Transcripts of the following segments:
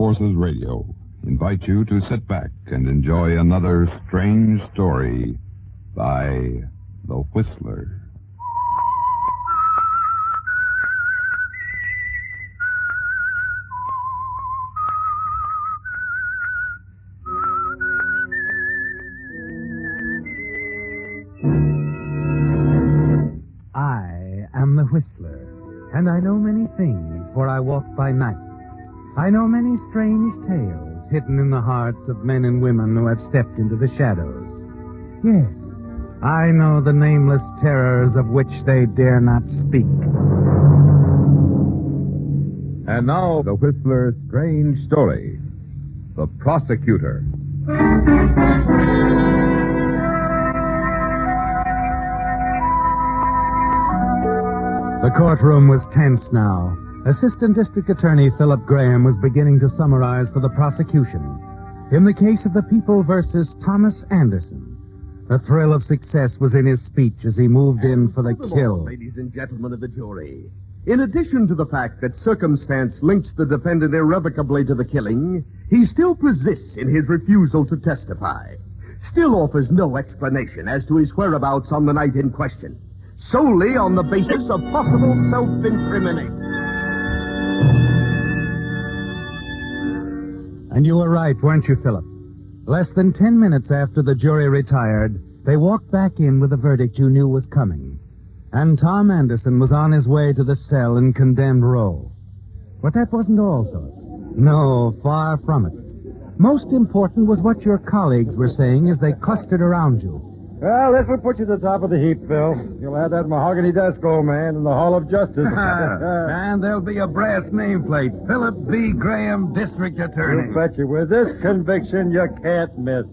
Forces Radio invite you to sit back and enjoy another strange story by The Whistler. I am the Whistler, and I know many things, for I walk by night. I know many strange tales hidden in the hearts of men and women who have stepped into the shadows. Yes, I know the nameless terrors of which they dare not speak. And now, the Whistler's strange story, The Prosecutor. The courtroom was tense now. Assistant District Attorney Philip Graham was beginning to summarize for the prosecution in the case of the People versus Thomas Anderson. The thrill of success was in his speech as he moved in for the kill. Ladies and gentlemen of the jury, in addition to the fact that circumstance links the defendant irrevocably to the killing, he still persists in his refusal to testify. Still offers no explanation as to his whereabouts on the night in question, solely on the basis of possible self-incrimination. And you were right, weren't you, Philip? Less than 10 minutes after the jury retired, they walked back in with a verdict you knew was coming. And Tom Anderson was on his way to the cell in condemned row. But that wasn't all, Philip. No, far from it. Most important was what your colleagues were saying as they clustered around you. Well, this will put you at the top of the heap, Phil. You'll have that mahogany desk, old man, in the Hall of Justice. And there'll be a brass nameplate. Philip B. Graham, District Attorney. You betcha. With this conviction, you can't miss.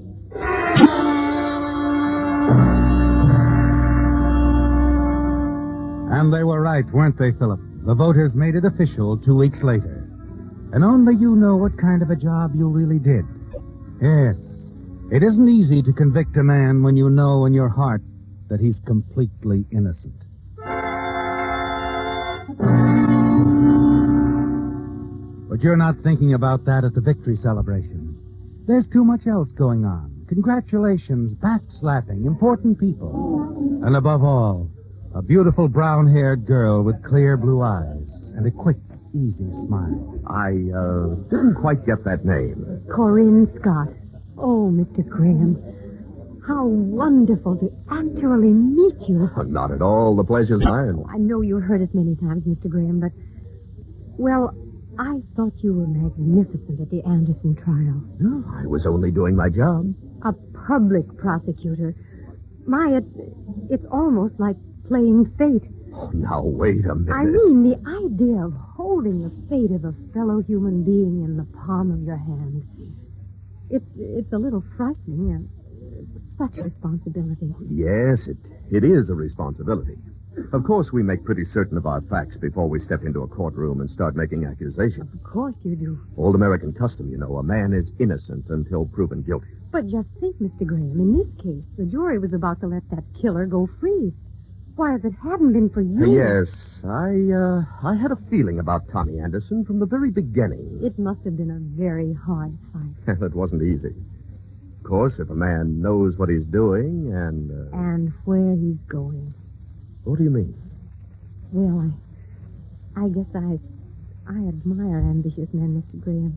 And they were right, weren't they, Philip? The voters made it official 2 weeks later. And only you know what kind of a job you really did. Yes. It isn't easy to convict a man when you know in your heart that he's completely innocent. But you're not thinking about that at the victory celebration. There's too much else going on. Congratulations, backslapping, important people. And above all, a beautiful brown-haired girl with clear blue eyes and a quick, easy smile. I didn't quite get that name. Corinne Scott. Oh, Mr. Graham, how wonderful to actually meet you. Not at all. The pleasure's mine. I know you've heard it many times, Mr. Graham, but, well, I thought you were magnificent at the Anderson trial. No, I was only doing my job. A public prosecutor. It's almost like playing fate. Oh, now, wait a minute. I mean, the idea of holding the fate of a fellow human being in the palm of your hand. It's a little frightening, and such a responsibility. Yes, it is a responsibility. Of course, we make pretty certain of our facts before we step into a courtroom and start making accusations. Of course you do. Old American custom, you know, a man is innocent until proven guilty. But just think, Mr. Graham, in this case, the jury was about to let that killer go free. Why, if it hadn't been for you... Yes, I had a feeling about Tommy Anderson from the very beginning. It must have been a very hard fight. It wasn't easy. Of course, if a man knows what he's doing and... And where he's going. What do you mean? Well, I guess I admire ambitious men, Mr. Graham.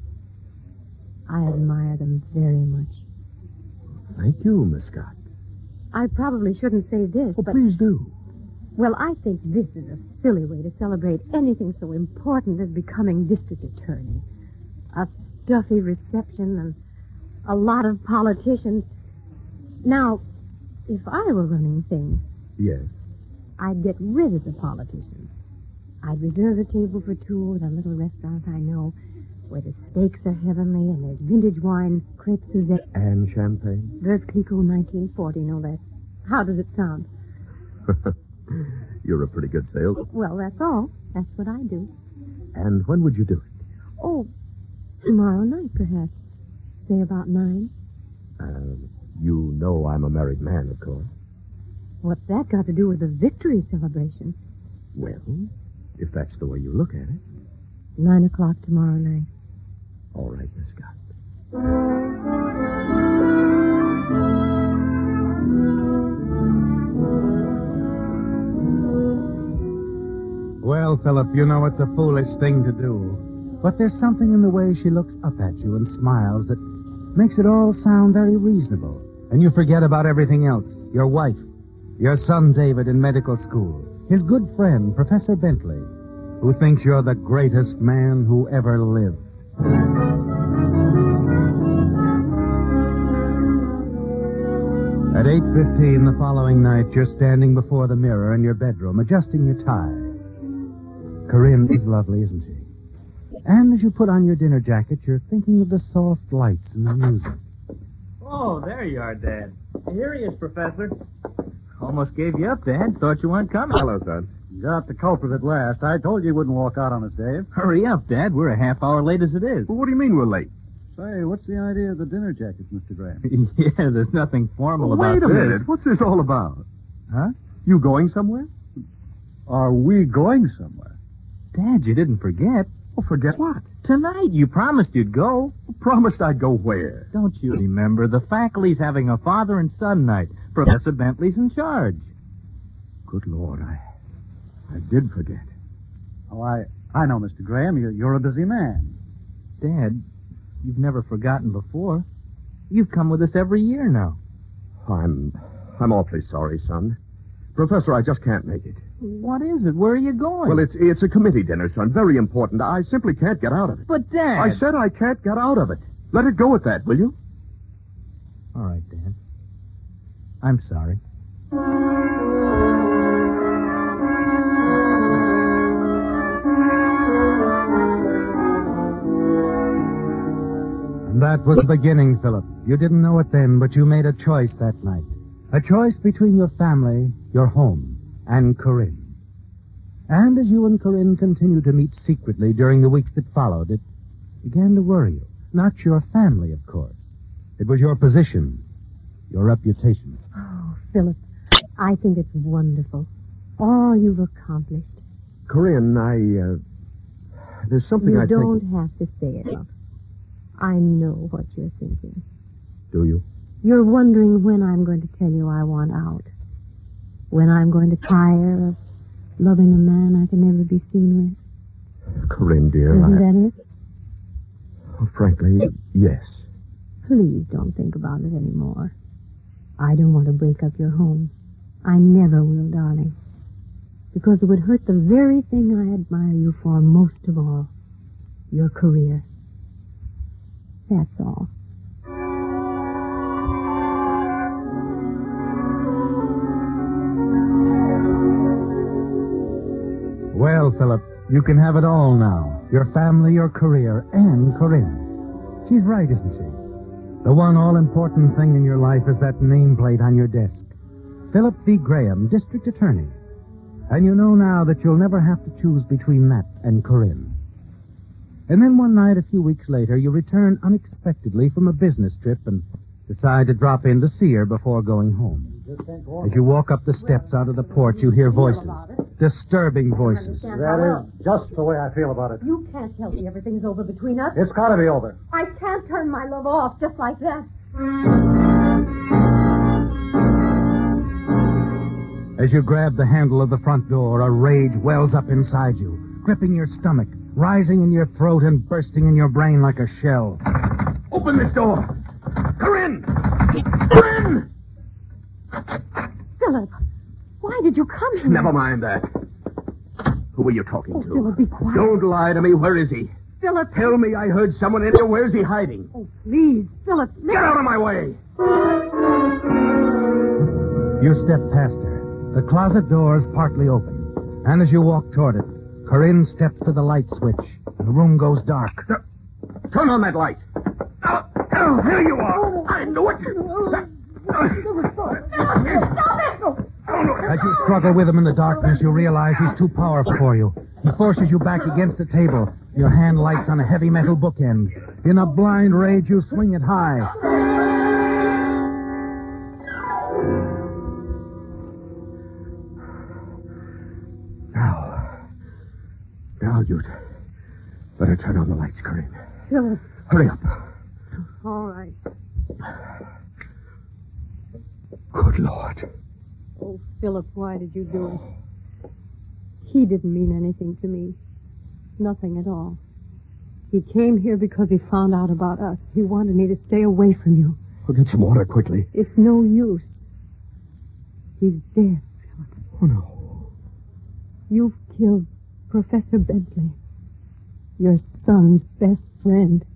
I admire them very much. Thank you, Miss Scott. I probably shouldn't say this, Oh, but... please do. Well, I think this is a silly way to celebrate anything so important as becoming district attorney. A stuffy reception and a lot of politicians. Now, if I were running things... Yes? I'd get rid of the politicians. I'd reserve a table for two at a little restaurant I know where the steaks are heavenly and there's vintage wine, crepe Suzette. And champagne? Veuve Clicquot, 1940, no less. How does it sound? You're a pretty good salesman. Well, that's all. That's what I do. And when would you do it? Oh, tomorrow night, perhaps. Say about 9. You know I'm a married man, of course. What's that got to do with the victory celebration? Well, if that's the way you look at it. 9 o'clock tomorrow night. Philip, you know it's a foolish thing to do. But there's something in the way she looks up at you and smiles that makes it all sound very reasonable. And you forget about everything else. Your wife, your son David in medical school, his good friend, Professor Bentley, who thinks you're the greatest man who ever lived. At 8:15 the following night, you're standing before the mirror in your bedroom, adjusting your tie. Corinne is lovely, isn't she? And as you put on your dinner jacket, you're thinking of the soft lights and the music. Oh, there you are, Dad. Here he is, Professor. Almost gave you up, Dad. Thought you weren't coming. Hello, son. Got the culprit at last. I told you wouldn't walk out on us, Dave. Hurry up, Dad. We're a half hour late as it is. Well, what do you mean we're late? Say, what's the idea of the dinner jackets, Mr. Graham? Yeah, there's nothing formal about Wait a this. minute. What's this all about? Huh? You going somewhere? Are we going somewhere? Dad, you didn't forget. Oh, forget what? Tonight, you promised you'd go. Promised I'd go where? Don't you remember? The faculty's having a father and son night. Professor Bentley's in charge. Good Lord, I did forget. Oh, I know, Mr. Graham. You're a busy man. Dad, you've never forgotten before. You've come with us every year now. I'm awfully sorry, son. Professor, I just can't make it. What is it? Where are you going? Well, it's a committee dinner, son. Very important. I simply can't get out of it. But, Dad... I said I can't get out of it. Let it go at that, will you? All right, Dad. I'm sorry. And that was the beginning, Philip. You didn't know it then, but you made a choice that night. A choice between your family, your home, and Corinne. And as you and Corinne continued to meet secretly during the weeks that followed, it began to worry you. Not your family, of course. It was your position, your reputation. Oh, Philip, I think it's wonderful. All you've accomplished. Corinne, there's something You I think... don't have to say it, love. I know what you're thinking. Do you? You're wondering when I'm going to tell you I want out. When I'm going to tire of loving a man I can never be seen with. Corinne, dear, Isn't that it? Oh, frankly, yes. Please don't think about it anymore. I don't want to break up your home. I never will, darling. Because it would hurt the very thing I admire you for most of all. Your career. That's all. Well, Philip, you can have it all now. Your family, your career, and Corinne. She's right, isn't she? The one all-important thing in your life is that nameplate on your desk. Philip B. Graham, District Attorney. And you know now that you'll never have to choose between that and Corinne. And then one night, a few weeks later, you return unexpectedly from a business trip and decide to drop in to see her before going home. As you walk up the steps out of the porch, you hear voices. Disturbing voices. That is just the way I feel about it. You can't tell me everything's over between us. It's got to be over. I can't turn my love off just like that. As you grab the handle of the front door, a rage wells up inside you, gripping your stomach, rising in your throat and bursting in your brain like a shell. Open this door! Corinne! Corinne! Philip, why did you come here? Never mind that. Who are you talking to? Philip, be quiet. Don't lie to me. Where is he? Philip. Tell me I heard someone in here. Where's he hiding? Oh, please, Philip. Get out of my way! You step past her. The closet door is partly open. And as you walk toward it, Corinne steps to the light switch, and the room goes dark. Turn on that light. Oh, here you are. I knew it. As you struggle with him in the darkness, you realize he's too powerful for you. He forces you back against the table. Your hand lights on a heavy metal bookend. In a blind rage, you swing it high. Now you'd better turn on the lights, Corinne. Philip. Hurry up. All right. Good Lord. Oh, Philip, why did you do it? He didn't mean anything to me. Nothing at all. He came here because he found out about us. He wanted me to stay away from you. I'll get some water quickly. It's no use. He's dead, Philip. Oh, no. You've killed Professor Bentley, your son's best friend.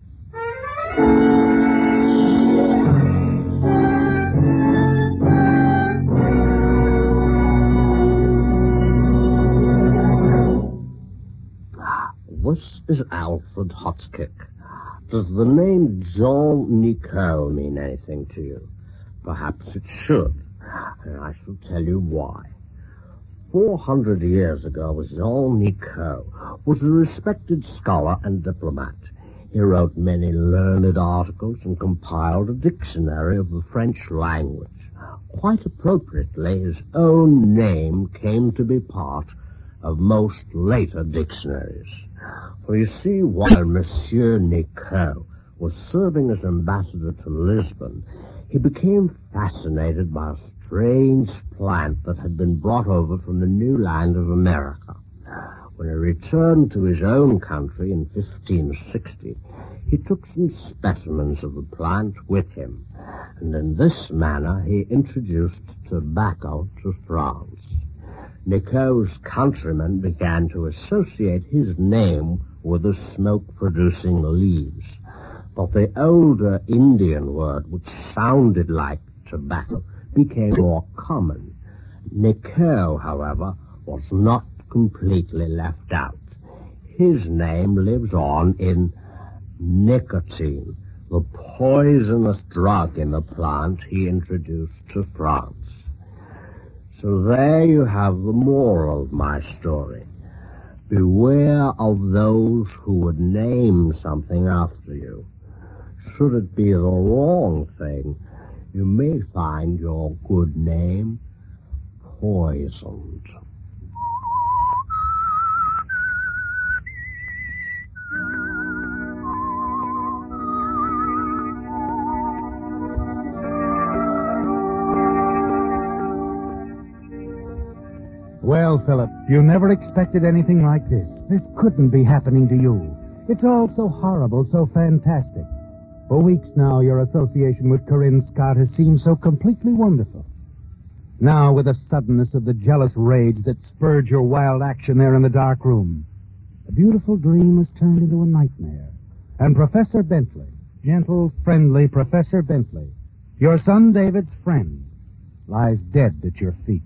This is Alfred Hotchkiss. Does the name Jean Nicot mean anything to you? Perhaps it should, and I shall tell you why. 400 years ago, Jean Nicot was a respected scholar and diplomat. He wrote many learned articles and compiled a dictionary of the French language. Quite appropriately, his own name came to be part of most later dictionaries. For you see, while Monsieur Nicot was serving as ambassador to Lisbon, he became fascinated by a strange plant that had been brought over from the new land of America. When he returned to his own country in 1560, he took some specimens of the plant with him, and in this manner he introduced tobacco to France. Nicot's countrymen began to associate his name with the smoke-producing leaves. But the older Indian word, which sounded like tobacco, became more common. Nicot, however, was not completely left out. His name lives on in nicotine, the poisonous drug in the plant he introduced to France. So there you have the moral of my story. Beware of those who would name something after you. Should it be the wrong thing, you may find your good name poisoned. Well, Philip, you never expected anything like this. This couldn't be happening to you. It's all so horrible, so fantastic. For weeks now, your association with Corinne Scott has seemed so completely wonderful. Now, with the suddenness of the jealous rage that spurred your wild action there in the dark room, a beautiful dream was turned into a nightmare. And Professor Bentley, gentle, friendly Professor Bentley, your son David's friend, lies dead at your feet.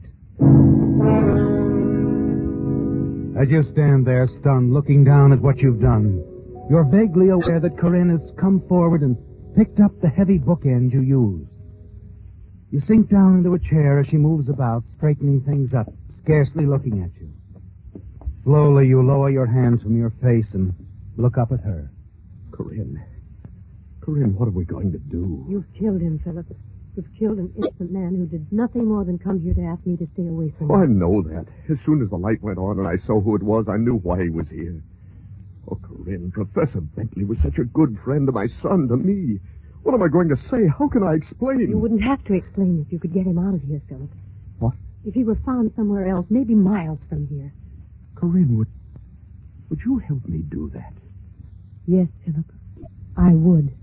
As you stand there, stunned, looking down at what you've done, you're vaguely aware that Corinne has come forward and picked up the heavy bookend you used. You sink down into a chair as she moves about, straightening things up, scarcely looking at you. Slowly, you lower your hands from your face and look up at her. Corinne, what are we going to do? You've killed him, Philip. You've killed an innocent man who did nothing more than come here to ask me to stay away from you. Oh, I know that. As soon as the light went on and I saw who it was, I knew why he was here. Oh, Corinne, Professor Bentley was such a good friend to my son, to me. What am I going to say? How can I explain? You wouldn't have to explain if you could get him out of here, Philip. What? If he were found somewhere else, maybe miles from here. Corinne, would you help me do that? Yes, Philip. I would.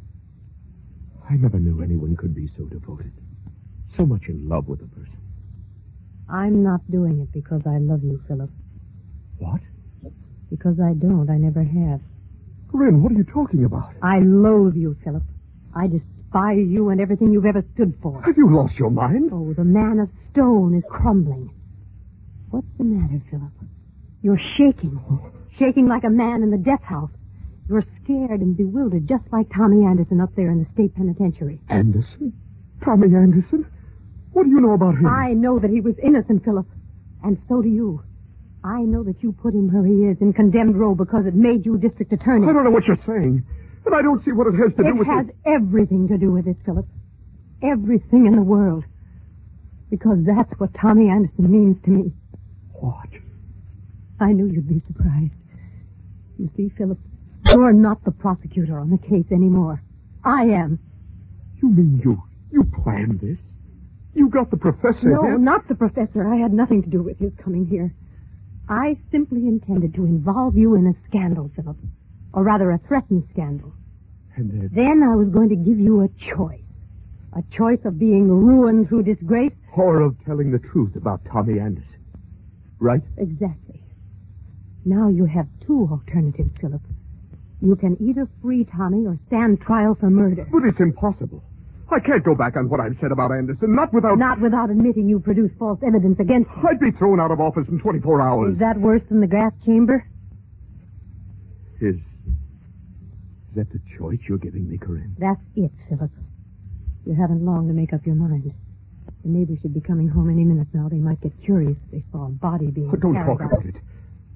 I never knew anyone could be so devoted. So much in love with a person. I'm not doing it because I love you, Philip. What? Because I don't. I never have. Corinne, what are you talking about? I loathe you, Philip. I despise you and everything you've ever stood for. Have you lost your mind? Oh, the man of stone is crumbling. What's the matter, Philip? You're shaking. Shaking like a man in the death house. You're scared and bewildered, just like Tommy Anderson up there in the state penitentiary. Anderson? Tommy Anderson? What do you know about him? I know that he was innocent, Philip. And so do you. I know that you put him where he is in condemned row because it made you district attorney. I don't know what you're saying. And I don't see what it has to do with this. It has this. everything to do with this, Philip. Everything in the world. Because that's what Tommy Anderson means to me. What? I knew you'd be surprised. You see, Philip, you're not the prosecutor on the case anymore. I am. You mean you planned this? You got the professor No, here? not the professor. I had nothing to do with his coming here. I simply intended to involve you in a scandal, Philip. Or rather, a threatened scandal. And Then I was going to give you a choice. A choice of being ruined through disgrace. or of telling the truth about Tommy Anderson. Right? Exactly. Now you have two alternatives, Philip. You can either free Tommy or stand trial for murder. But it's impossible. I can't go back on what I've said about Anderson, not without... Not without admitting you produced false evidence against him. I'd be thrown out of office in 24 hours. Is that worse than the gas chamber? Is that the choice you're giving me, Corinne? That's it, Philip. You haven't long to make up your mind. The neighbors should be coming home any minute now. They might get curious if they saw a body being Don't carried talk out. about it.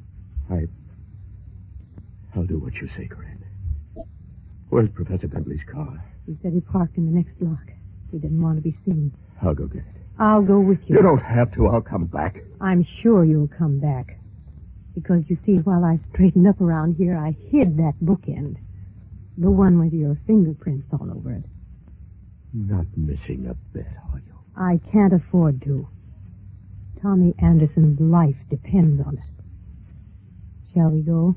I'll do what you say, Corinne. Where's Professor Bentley's car? He said he parked in the next block. He didn't want to be seen. I'll go get it. I'll go with you. You don't have to. I'll come back. I'm sure you'll come back. Because, you see, while I straightened up around here, I hid that bookend. The one with your fingerprints all over it. Not missing a bit, are you? I can't afford to. Tommy Anderson's life depends on it. Shall we go?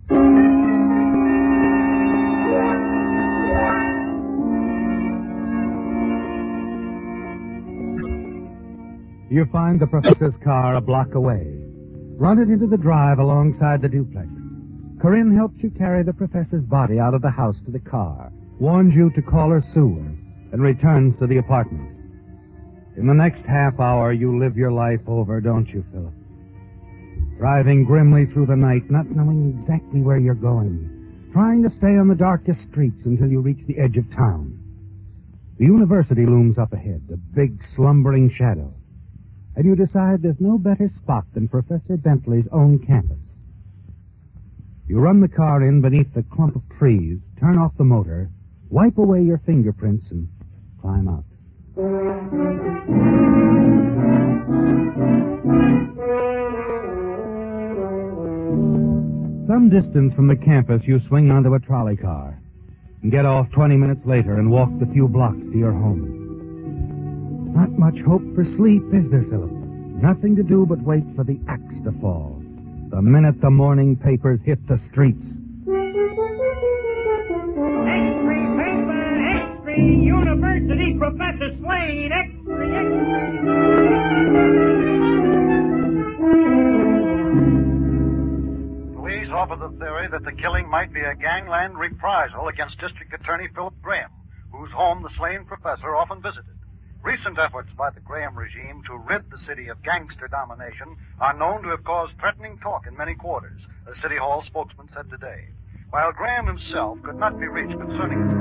You find the professor's car a block away. Run it into the drive alongside the duplex. Corinne helps you carry the professor's body out of the house to the car, warns you to call her soon, and returns to the apartment. In the next half hour, you live your life over, don't you, Philip? Driving grimly through the night, not knowing exactly where you're going, trying to stay on the darkest streets until you reach the edge of town. The university looms up ahead, a big, slumbering shadow. And you decide there's no better spot than Professor Bentley's own campus. You run the car in beneath the clump of trees, turn off the motor, wipe away your fingerprints, and climb out. Some distance from the campus, you swing onto a trolley car and get off 20 minutes later and walk the few blocks to your home. Not much hope for sleep, is there, Philip? Nothing to do but wait for the axe to fall. The minute the morning papers hit the streets. Extra paper, extra university, Professor Slade, Police offer the theory that the killing might be a gangland reprisal against District Attorney Philip Graham, whose home the slain professor often visited. Recent efforts by the Graham regime to rid the city of gangster domination are known to have caused threatening talk in many quarters, a City Hall spokesman said today. While Graham himself could not be reached concerning his...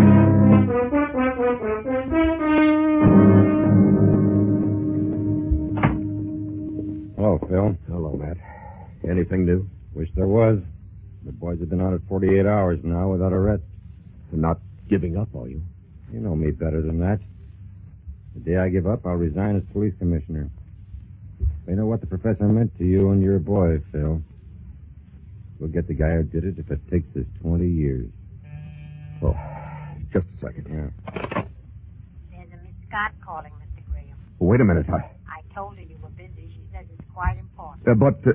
Hello, Phil. Hello, Matt. Anything new? Wish there was. The boys have been on it 48 hours now without arrest. You're not giving up, are you? You know me better than that. The day I give up, I'll resign as police commissioner. They know what the professor meant to you and your boy, Phil. We'll get the guy who did it if it takes us 20 years. Oh, just a second. Yeah. There's a Miss Scott calling, Mr. Graham. Wait a minute. I told her you were busy. She says it's quite important.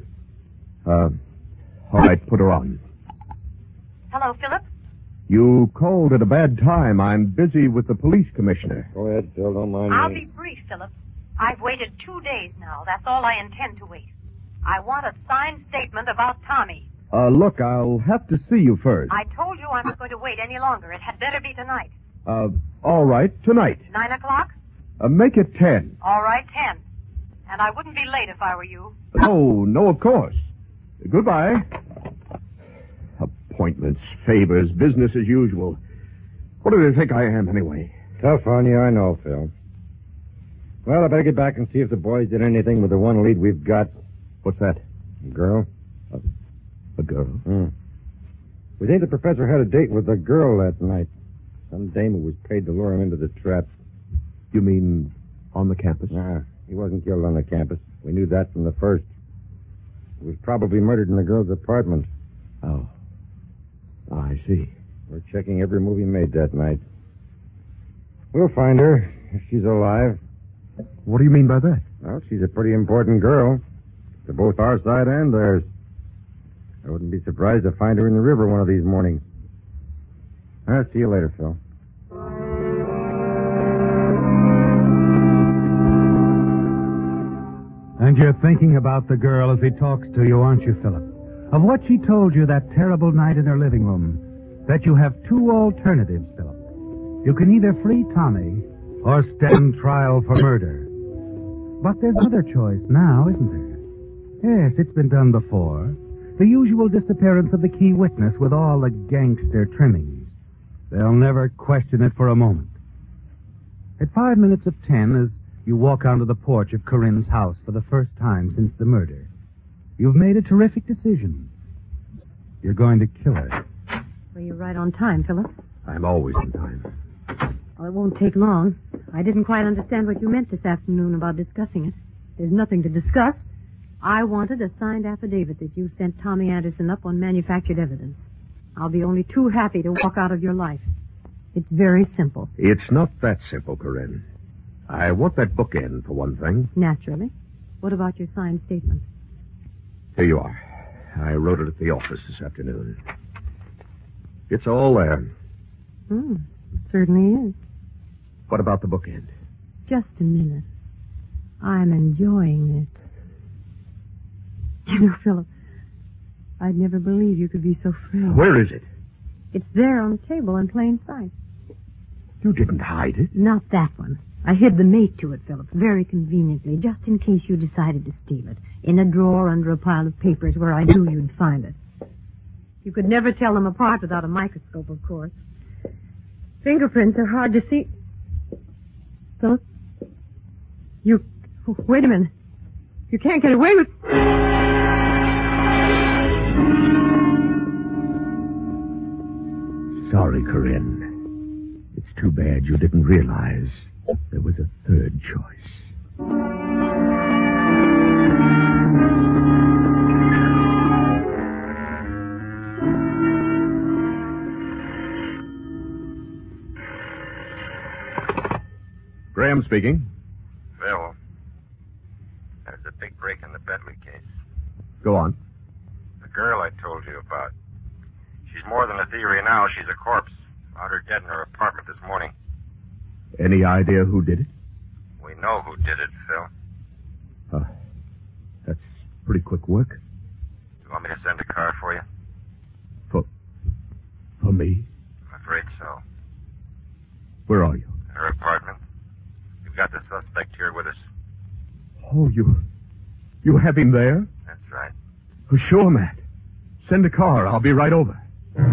All right, put her on. Hello, Philip? You called at a bad time. I'm busy with the police commissioner. Go ahead, Phil. Don't mind I'll me. be brief, Philip. I've waited 2 days now. That's all I intend to wait. I want a signed statement about Tommy. Look, I'll have to see you first. I told you I'm not going to wait any longer. It had better be tonight. All right, tonight. 9 o'clock? Make it 10. All right, 10. And I wouldn't be late if I were you. No, of course. Goodbye. Appointments, favors, business as usual. What do they think I am, anyway? Tough on you, I know, Phil. Well, I better get back and see if the boys did anything with the one lead we've got. What's that? A girl? A girl? We think the professor had a date with a girl that night. Some dame who was paid to lure him into the trap. You mean on the campus? Nah, he wasn't killed on the campus. We knew that from the first. He was probably murdered in the girl's apartment. Oh. I see. We're checking every move he made that night. We'll find her, if she's alive. What do you mean by that? Well, she's a pretty important girl. To both our side and theirs. I wouldn't be surprised to find her in the river one of these mornings. I'll see you later, Phil. And you're thinking about the girl as he talks to you, aren't you, Philip? Of what she told you that terrible night in her living room. That you have two alternatives, Philip. You can either free Tommy or stand trial for murder. But there's another choice now, isn't there? Yes, it's been done before. The usual disappearance of the key witness with all the gangster trimmings. They'll never question it for a moment. At 5 minutes of 10, as you walk onto the porch of Corinne's house for the first time since the murder, you've made a terrific decision. You're going to kill her. Well, you're right on time, Philip. I'm always on time. Well, it won't take long. I didn't quite understand what you meant this afternoon about discussing it. There's nothing to discuss. I wanted a signed affidavit that you sent Tommy Anderson up on manufactured evidence. I'll be only too happy to walk out of your life. It's very simple. It's not that simple, Corinne. I want that bookend, for one thing. Naturally. What about your signed statement? Here you are. I wrote it at the office this afternoon. It's all there. Certainly is. What about the bookend? Just a minute. I'm enjoying this. You know, Philip, I'd never believe you could be so thrilled. Where is it? It's there on the table in plain sight. You didn't hide it. Not that one. I hid the mate to it, Philip, very conveniently, just in case you decided to steal it. In a drawer under a pile of papers where I knew you'd find it. You could never tell them apart without a microscope, of course. Fingerprints are hard to see. Philip? Wait a minute. You can't get away with... Sorry, Corinne. It's too bad you didn't realize there was a third choice. Graham speaking. Phil, there's a big break in the Bentley case. Go on. The girl I told you about. She's more than a theory now. She's a corpse. Found her dead in her apartment this morning. Any idea who did it? We know who did it, Phil. That's pretty quick work. You want me to send a car for you? For me? I'm afraid so. Where are you? In her apartment. You've got the suspect here with us. Oh, you have him there? That's right. Oh, sure, Matt. Send a car. I'll be right over.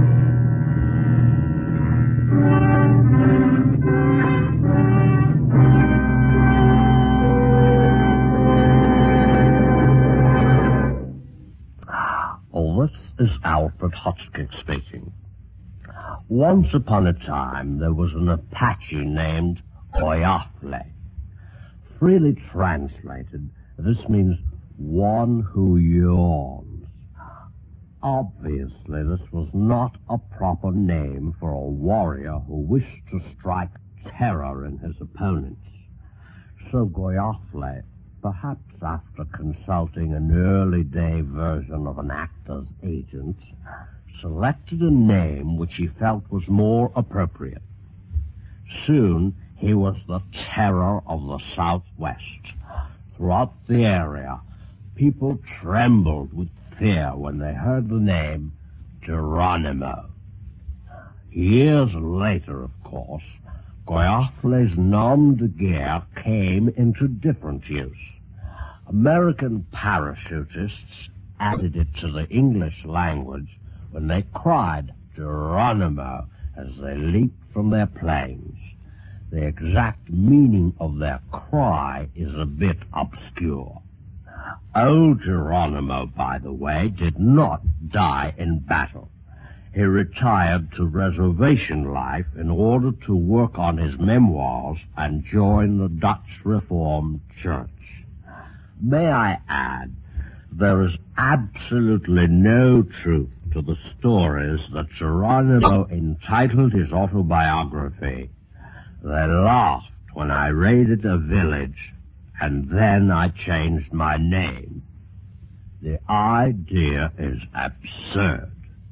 Oh, this is Alfred Hotchkiss speaking. Once upon a time, there was an Apache named Goyafle. Freely translated, this means one who yawns. Obviously, this was not a proper name for a warrior who wished to strike terror in his opponents. So Goyafle, perhaps after consulting an early-day version of an actor's agent, selected a name which he felt was more appropriate. Soon, he was the terror of the Southwest. Throughout the area, people trembled with fear when they heard the name Geronimo. Years later, of course, Goyafle's nom de guerre came into different use. American parachutists added it to the English language when they cried Geronimo as they leaped from their planes. The exact meaning of their cry is a bit obscure. Old Geronimo, by the way, did not die in battle. He retired to reservation life in order to work on his memoirs and join the Dutch Reformed Church. May I add, there is absolutely no truth to the stories that Geronimo entitled his autobiography. They laughed when I raided a village, and then I changed my name. The idea is absurd.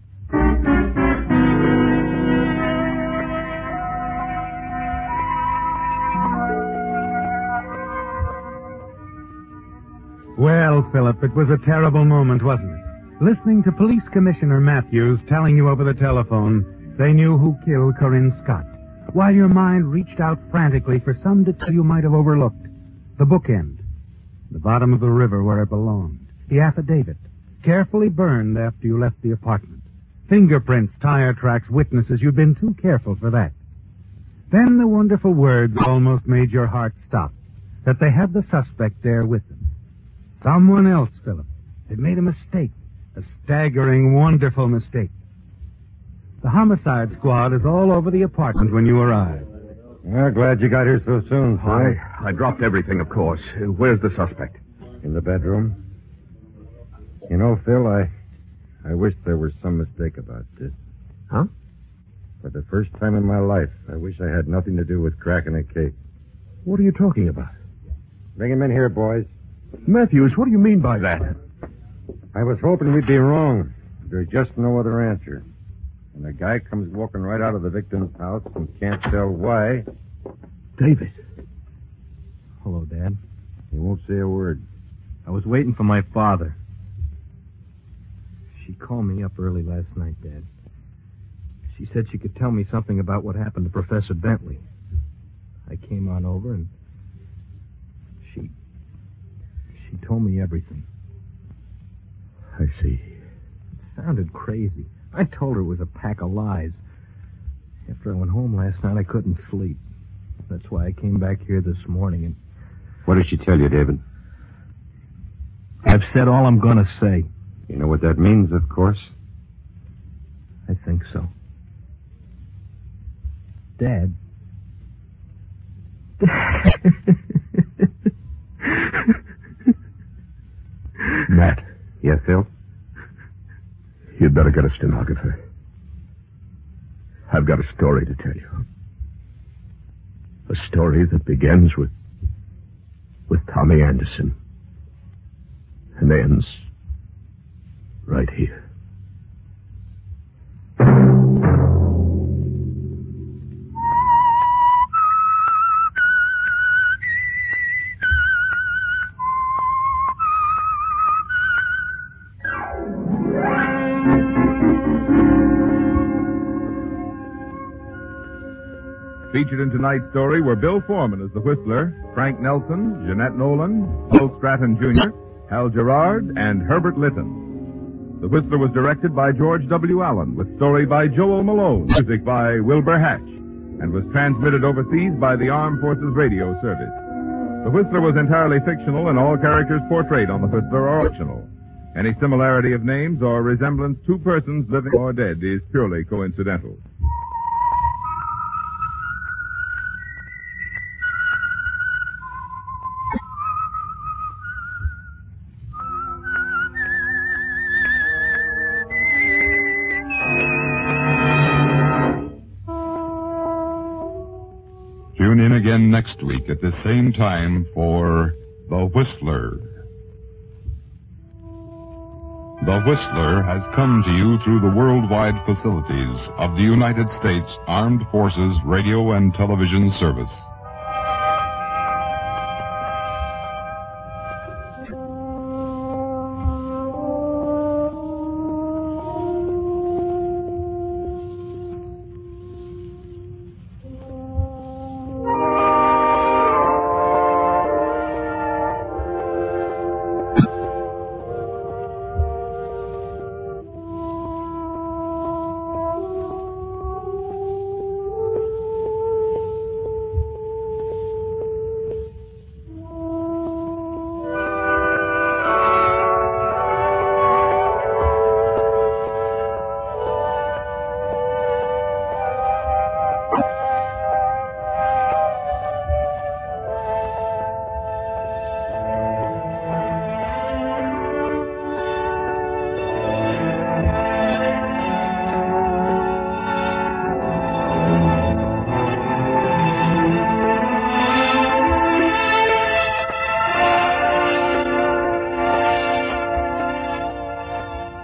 Well, Philip, it was a terrible moment, wasn't it? Listening to Police Commissioner Matthews telling you over the telephone they knew who killed Corinne Scott, while your mind reached out frantically for some detail you might have overlooked. The bookend, the bottom of the river where it belonged, the affidavit, carefully burned after you left the apartment, fingerprints, tire tracks, witnesses. You'd been too careful for that. Then the wonderful words almost made your heart stop, that they had the suspect there with them. Someone else, Philip. They'd made a mistake. A staggering, wonderful mistake. The homicide squad is all over the apartment when you arrive. Well, glad you got here so soon, Phil. I dropped everything, of course. Where's the suspect? In the bedroom. You know, Phil, I wish there was some mistake about this. Huh? For the first time in my life, I wish I had nothing to do with cracking a case. What are you talking about? Bring him in here, boys. Matthews, what do you mean by that? I was hoping we'd be wrong. There's just no other answer. And a guy comes walking right out of the victim's house and can't tell why. David. Hello, Dad. He won't say a word. I was waiting for my father. She called me up early last night, Dad. She said she could tell me something about what happened to Professor Bentley. I came on over and she told me everything. I see. It sounded crazy. I told her it was a pack of lies. After I went home last night, I couldn't sleep. That's why I came back here this morning and... What did she tell you, David? I've said all I'm going to say. You know what that means, of course. I think so. Dad. Matt. Yeah, Phil? You'd better get a stenographer. I've got a story to tell you. A story that begins with Tommy Anderson and ends right here. Featured in tonight's story were Bill Foreman as the Whistler, Frank Nelson, Jeanette Nolan, Bill Stratton Jr., Hal Gerard, and Herbert Litton. The Whistler was directed by George W. Allen, with story by Joel Malone, music by Wilbur Hatch, and was transmitted overseas by the Armed Forces Radio Service. The Whistler was entirely fictional, and all characters portrayed on The Whistler are fictional. Any similarity of names or resemblance to persons living or dead is purely coincidental. Tune in again next week at the same time for The Whistler. The Whistler has come to you through the worldwide facilities of the United States Armed Forces Radio and Television Service.